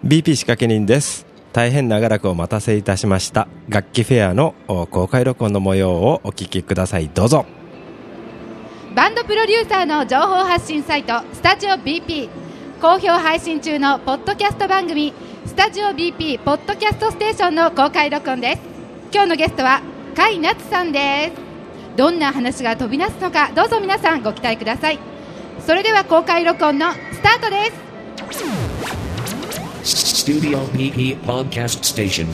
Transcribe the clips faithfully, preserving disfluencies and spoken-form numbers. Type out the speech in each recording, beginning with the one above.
ビーピー 仕掛け人です。大変長らくお待たせいたしました。楽器フェアの公開録音の模様をお聞きください。どうぞ。 バンドプロデューサーの情報発信サイトスタジオ ビーピー、 好評配信中のポッドキャスト番組スタジオ ビーピー ポッドキャストステーションの公開録音です。今日のゲストは甲斐夏さんです。どんな話が飛び出すのか、どうぞ皆さんご期待ください。それでは公開録音のスタートです。 Studio ビーピー Podcast Station。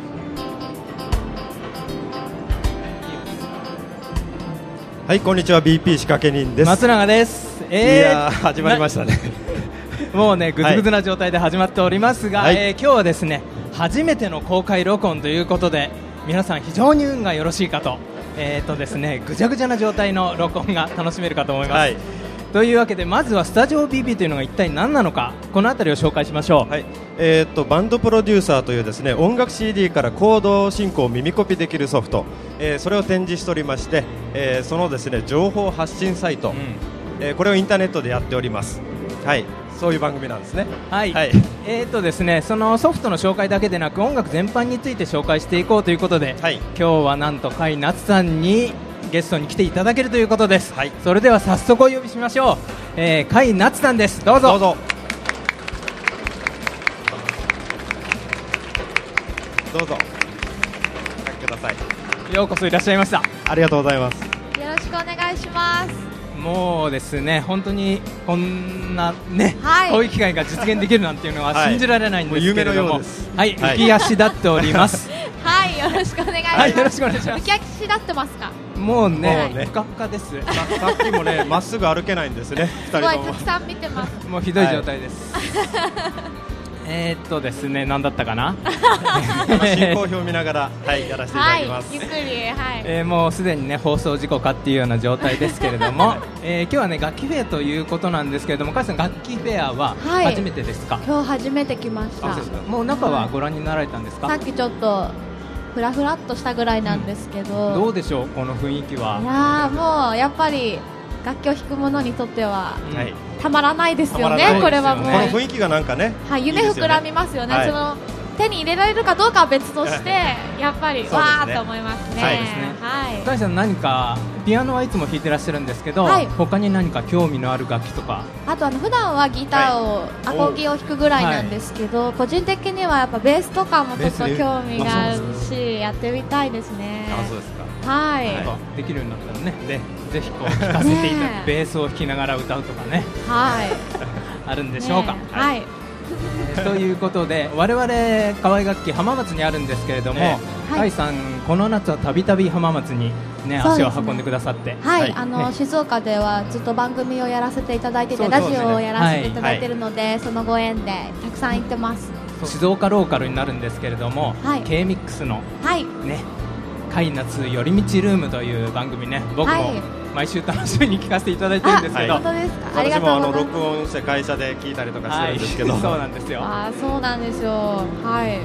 はい、こんにちは。 ビーピー 仕掛け人です。 松永です。 えー、いや始まりましたねもうねぐずぐずな状態で始まっておりますが、はい、えー、今日はですね初めての公開録音ということで、皆さん非常に運がよろしいかと、えーとですね、ぐちゃぐちゃな状態の録音が楽しめるかと思います、はい。というわけで、まずはスタジオ ビーピー というのが一体何なのか、このあたりを紹介しましょう。 はい、えー、とバンドプロデューサーというですね、音楽 シーディー からコード進行を耳コピできるソフト、えー、それを展示しておりまして、えー、そのですね情報発信サイト、うん、えー、これをインターネットでやっております。はい、そういう番組なんですね。 はい、はい、えーとですね、そのソフトの紹介だけでなく、音楽全般について紹介していこうということで、はい、今日はなんと甲斐夏さんにゲストに来ていただけるということです、はい、それでは早速お呼びしましょう。えー、甲斐夏さんです。どうぞ。 どうぞどうぞお書きください。 ようこそいらっしゃいました。 ありがとうございます。 よろしくお願いします。 もうですね、本当にこんなね、 はい、 こういう機会が実現できるなんていうのは信じられないんですけれども、 はい、もう夢のようです。 はい、浮き足立っておりますはい、よろしくお願いします。 はい、よろしくお願いします。 浮き足立ってますか？ もうね、 もうねふかふかです。 さ, さっきもね、まっすぐ歩けないんですね。 すごいたくさん見てます。 もうひどい状態です、はい、えーっとですね、何だったかな進行表を見ながら、はい、やらせていただきます、 はい、ゆっくり、はい、 えー、もうすでにね放送事故かっていうような状態ですけれども、えー、今日はね楽器フェアということなんですけれども、甲斐さん、楽器フェアは初めてですか？ はい、今日初めて来ました。 もう中はご覧になられたんですか？ さっきちょっとフラフラっとしたぐらいなんですけど、 うん、どうでしょう、この雰囲気は。 いやもうやっぱり楽器を弾く者にとっては、はい、たまらないですよね。これはもうこの雰囲気がなんかね、 はい、夢膨らみますよね。はい、その手に入れられるかどうかは別としてやっぱり、ね、わーって思いますね。 はいですね。はい。甲斐さん、何かピアノはいつも弾いてらっしゃるんですけど、はい、他に何か興味のある楽器とか？ あとあの普段はギターを、はい、アコギを弾くぐらいなんですけど、はい、個人的にはやっぱベースとかもちょっと興味があるし、やってみたいですね。 あ、そうですか。 はい、 はい、できるようになったらね、ね、ぜひこう聴かせていただいて、ね、ベースを弾きながら歌うとかね、はい、あるんでしょうか。ね、はい、えー、ということで、我々河合楽器浜松にあるんですけれども、ね、甲斐さん、この夏はたびたび浜松に、ね、足を運んでくださって、 はい、はい、あのね、静岡ではずっと番組をやらせていただいてて、そうそうね、ラジオをやらせていただいているので、はい、そのご縁でたくさん行ってます。 静岡ローカルになるんですけれども、はい、K-ミックスの、はい、ね、甲斐夏寄り道ルームという番組ね、僕も毎週楽しみに聞かせていただいてるんですけど、 はい、本当ですか？ありが私もあの録音して会社で聞いたりとかしてるんですけど、 はい、そうなんですよ。 あ、そうなんですよ。はい。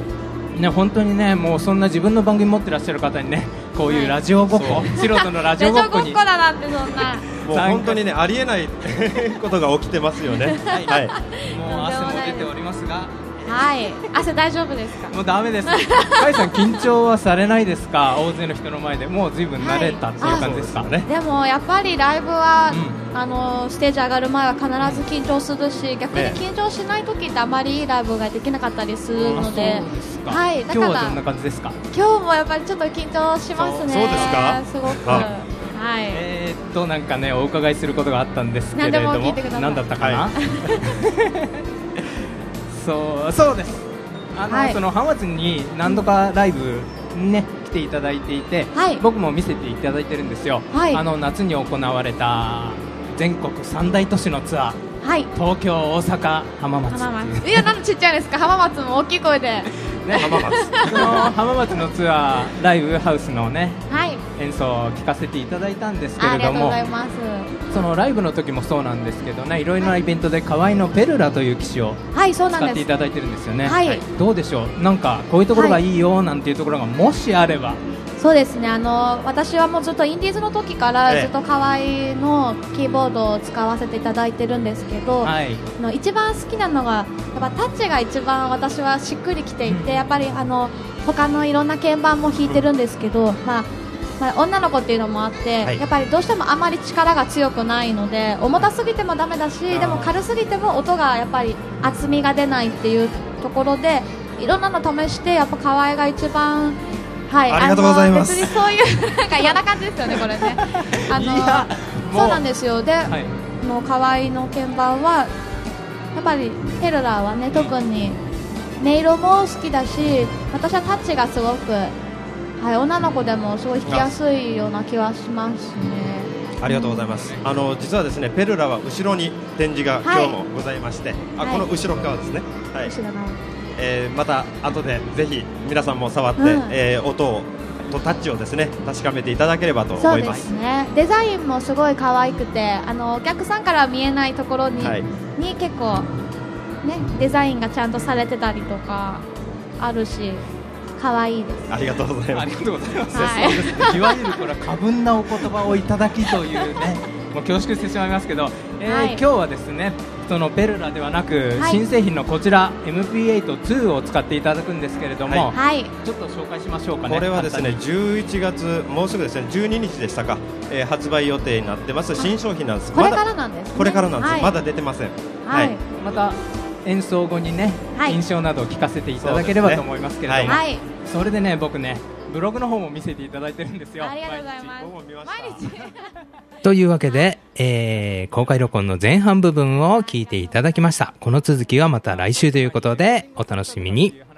ね、本当にね、もうそんな自分の番組持ってらっしゃる方にね、こういうラジオごっこ、はい、素人のラジオごっこにラジオごっこだなんて、そんなもう本当にね、ありえないことが起きてますよね。はい、はい、 もう汗も出ておりますが、 はい、汗大丈夫ですか？ もうダメです。甲斐さん、緊張はされないですか？大勢の人の前でもうずいぶん慣れたっていう感じですか？ね。 でもやっぱりライブは、うん、あのステージ上がる前は必ず緊張するし、逆に緊張しない時ってあまりいいライブができなかったりするので、はい、だから今日はどんな感じですか？ 今日もやっぱりちょっと緊張しますね。 そうですか？ すごく。はい、 えー、っとなんかね、お伺いすることがあったんですけれども、何だったかな？はい、そうそうです。あの、はい、その浜松に何度かライブね来ていただいていて、はい、僕も見せていただいてるんですよ。はい、あの夏に行われた全国三大都市のツアー、はい、東京、大阪、浜松。 浜松。いや、なんでちっちゃいですか？浜松も大きい声で。 ね、浜松。その浜松のツアー、ライブハウスのね、はい、演奏を聴かせていただいたんですけれども、 ありがとうございます。 そのライブの時もそうなんですけどね、いろいろなイベントで河合のペルラという機種を使っていただいてるんですよね。はい、どうでしょう、なんかこういうところがいいよなんていうところがもしあれば、 そうですね、あの私はもうずっとインディーズの時からずっと河合のキーボードを使わせていただいてるんですけど、はい、あの一番好きなのがやっぱタッチが一番私はしっくりきていて、うん、やっぱりあの他のいろんな鍵盤も弾いてるんですけど、うんまあまあ、女の子っていうのもあって、はい、やっぱりどうしてもあまり力が強くないので重たすぎてもダメだし、でも軽すぎても音がやっぱり厚みが出ないっていうところでいろんなの試してやっぱ河合が一番はい、 ありがとうございます。 別にそういうなんか嫌な感じですよねこれね。あのそうなんですよ。で、はい、の河合の鍵盤はやっぱりペルラーはね特に音色も好きだし、私はタッチがすごく、はい、女の子でもすごい弾きやすいような気はしますね。 ありがとうございます。あの実はですねペルラは後ろに展示が今日もございまして、はい、あこの後ろ側ですね。はい。後ろ側。えー、また後でぜひ皆さんも触って、うんえー、音をとタッチをですね確かめていただければと思います。 そうですね。デザインもすごい可愛くて、あのお客さんからは見えないところに、はい、に結構ねデザインがちゃんとされてたりとかあるし可愛いです。 ありがとうございます。 ありがとうございます。はい、そうですね。いわゆるこれ過分なお言葉をいただきというねもう恐縮してしまいますけど、えーはい、今日はですねそのペルラではなく、はい、新製品のこちら エムピーエイトツー を使っていただくんですけれども、はい、ちょっと紹介しましょうかね。 これはですねじゅういちがつもうすぐですねじゅうににちでしたか、えー、発売予定になってます新商品なんです。 これからなんですね。 これからなんです、はい、まだ出てません。 はい、はい、 また演奏後にね、はい、印象などを聞かせていただければと思いますけれども、 そ, ね、はい、それでね僕ねブログの方も見せていただいてるんですよ。 ありがとうございます。 毎日というわけで、えー、公開録音の前半部分を聞いていただきました。この続きはまた来週ということでお楽しみに。